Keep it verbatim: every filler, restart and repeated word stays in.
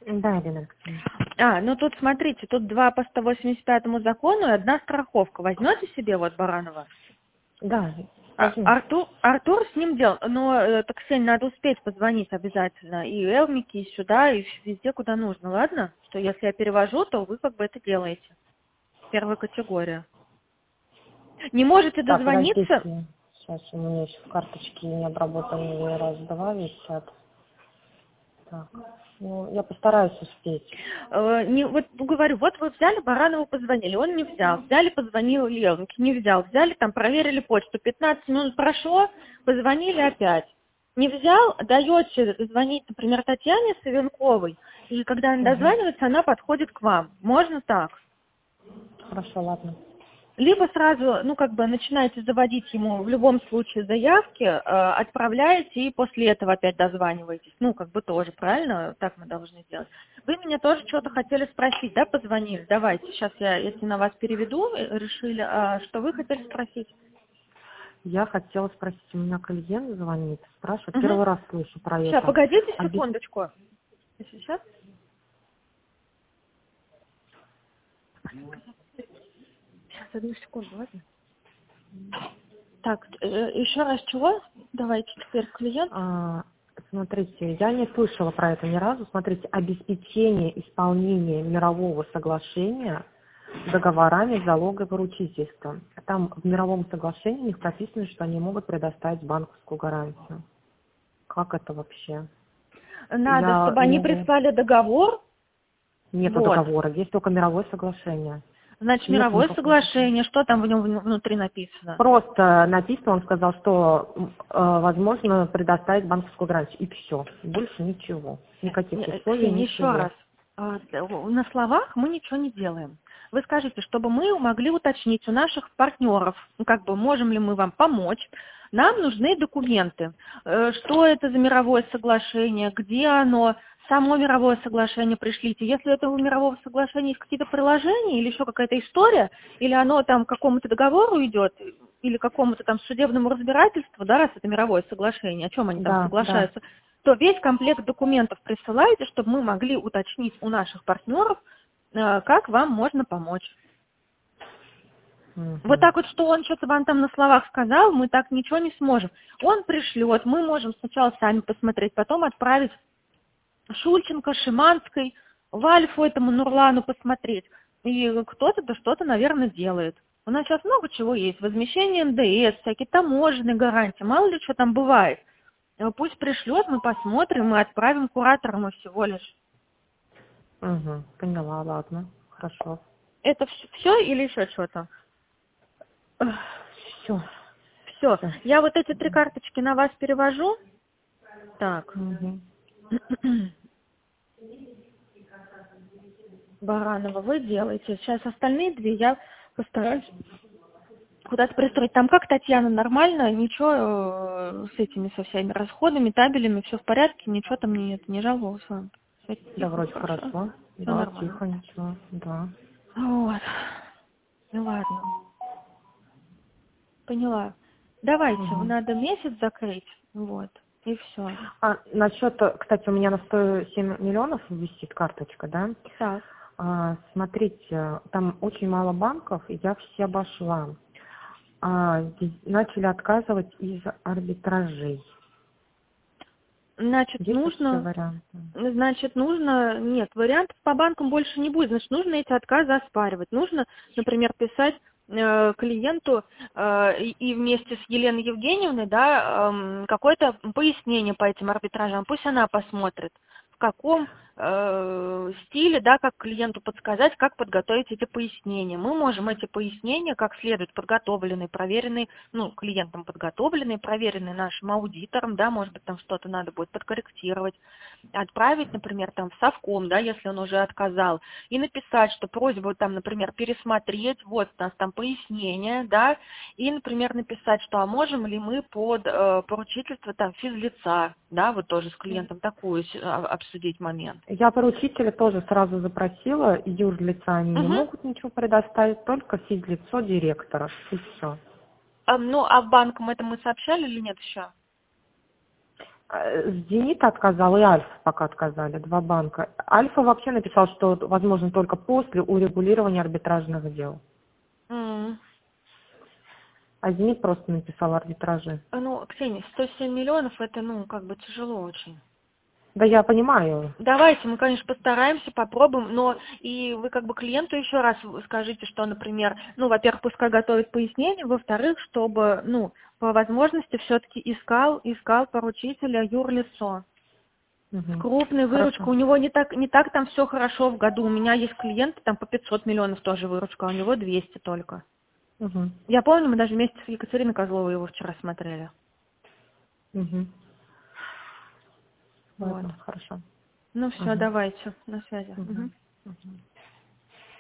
Да, Ирина Алексеевна. А, ну тут смотрите, тут два по сто восемьдесят пятому закону и одна страховка. Возьмете себе вот Баранова? Да, А, возьму. Артур, Артур с ним делал, но э, так, Ксения, надо успеть позвонить обязательно. И Элмики, и сюда, и везде, куда нужно, ладно? Что если я перевожу, то вы как бы это делаете. Первая категория. Не можете Так, дозвониться? подождите. Сейчас у меня еще в карточке необработанные раз-два висят. Так, ну, я постараюсь успеть. Э, не, вот говорю, вот вы взяли Баранову, позвонили, он не взял. Взяли, позвонил Элмики, не взял. Взяли, там проверили почту. пятнадцать минут прошло, позвонили опять. Не взял, даете звонить, например, Татьяне Савенковой, и когда она Угу. дозванивается, она подходит к вам. Можно так? Хорошо, ладно. Либо сразу, ну, как бы начинаете заводить ему в любом случае заявки, э, отправляете и после этого опять дозваниваетесь. Ну, как бы тоже, правильно? Так мы должны сделать. Вы меня тоже что-то хотели спросить, да, позвонили? Давайте, сейчас я, если на вас переведу, э, решили, а что вы хотели спросить? Я хотела спросить, у меня клиент звонит, спрашивает, Угу. первый раз слышу про Сейчас, это. погодите Обе- секундочку. Сейчас? Сейчас, одну секунду, ладно? Так, э, еще раз чего? Давайте теперь клиент. А, смотрите, я не слышала про это ни разу. Смотрите, обеспечение исполнения мирового соглашения договорами залога и поручительства. Там в мировом соглашении у них прописано, что они могут предоставить банковскую гарантию. Как это вообще? Надо, Я чтобы они не... прислали договор. Нету Вот. договора, есть только мировое соглашение. Значит, Нет мировое никакого. соглашение, что там в нем внутри написано? Просто написано, он сказал, что э, возможно предоставить банковскую гарантию. И все. Больше ничего. Никаких Не, условий, Ксения, еще ничего. раз. А, На словах мы ничего не делаем. Вы скажите, чтобы мы могли уточнить у наших партнеров, ну, как бы, можем ли мы вам помочь, нам нужны документы. Э, Что это за мировое соглашение, где оно, само мировое соглашение пришлите. Если это у мирового соглашения есть какие-то приложения или еще какая-то история, или оно там к какому-то договору идет, или к какому-то там судебному разбирательству, да, раз это мировое соглашение, о чем они там Да, да. соглашаются, то весь комплект документов присылайте, чтобы мы могли уточнить у наших партнеров, э, как вам можно помочь. Вот Мгм. так вот, что он что-то вам там на словах сказал, мы так ничего не сможем. Он пришлет, мы можем сначала сами посмотреть, потом отправить Шульченко, Шиманской, Вальфу этому Нурлану посмотреть. И кто-то-то что-то, наверное, делает. У нас сейчас много чего есть. Возмещение эн дэ эс, всякие таможенные гарантии. Мало ли что там бывает. Э, Пусть пришлет, мы посмотрим, мы отправим кураторам и всего лишь. Угу. Поняла, ладно. Хорошо. Это все или еще что-то? Все. Все. Все. Я вот эти три карточки на вас перевожу. Так. Угу. Баранова, вы делаете. Сейчас остальные две я постараюсь куда-то пристроить. Там как, Татьяна, нормально? Ничего э, с этими, со всеми расходами, табелями, все в порядке? Ничего там не, это, не жаловался? Все Да, тихо, вроде хорошо? хорошо. Все Да, нормально. тихо, ничего. Да. Вот. Ну ладно. Поняла. Давайте, Угу. надо месяц закрыть. Вот. И все. А насчет, э, кстати, у меня на сто семь миллионов висит карточка, да? Так. А, смотрите, там очень мало банков, и я все обошла. А, здесь начали отказывать из арбитражей. Значит, Есть вообще нужно, варианты? значит, нужно, нет, вариантов по банкам больше не будет, значит, нужно эти отказы оспаривать. Нужно, например, писать э, клиенту э, и и вместе с Еленой Евгеньевной, да, эм, какое-то пояснение по этим арбитражам, пусть она посмотрит, в каком э, стиле, да, как клиенту подсказать, как подготовить эти пояснения. Мы можем эти пояснения, как следует, подготовленные, проверенные, ну, клиентам подготовленные, проверенные нашим аудитором, да, может быть, там что-то надо будет подкорректировать, отправить, например, там в совком, да, если он уже отказал, и написать, что просьба там, например, пересмотреть, вот у нас там пояснение, да, и, например, написать, что а можем ли мы под э, поручительство там физлица, да, вот тоже с клиентом такую с- а- обсудить момент. Я поручителя тоже сразу запросила, юрлица они не Угу. могут ничего предоставить, только физлицо директора, и все. А, ну, а банкам это мы сообщали или нет еще? Э, Зенит отказал и Альфа пока отказали, два банка. Альфа вообще написал, что возможно только после урегулирования арбитражных дел. М. А Зенит просто написал арбитражи. Ну, Ксения, сто семь миллионов это, ну, как бы тяжело очень. Да я понимаю. Давайте, мы, конечно, постараемся, попробуем, но и вы как бы клиенту еще раз скажите, что, например, ну, во-первых, пускай готовит пояснение, во-вторых, чтобы, ну, по возможности все-таки искал, искал поручителя юрлицо. С Мгм. крупной выручкой. Хорошо. У него не так, не так там все хорошо в году. У меня есть клиенты, там по пятьсот миллионов тоже выручка, а у него двести только. Мгм. Я помню, мы даже вместе с Екатериной Козловой его вчера смотрели. Мгм. Вот. Ладно, хорошо. Ну все, Мгм. давайте, на связи. Мгм. Мгм. Мгм.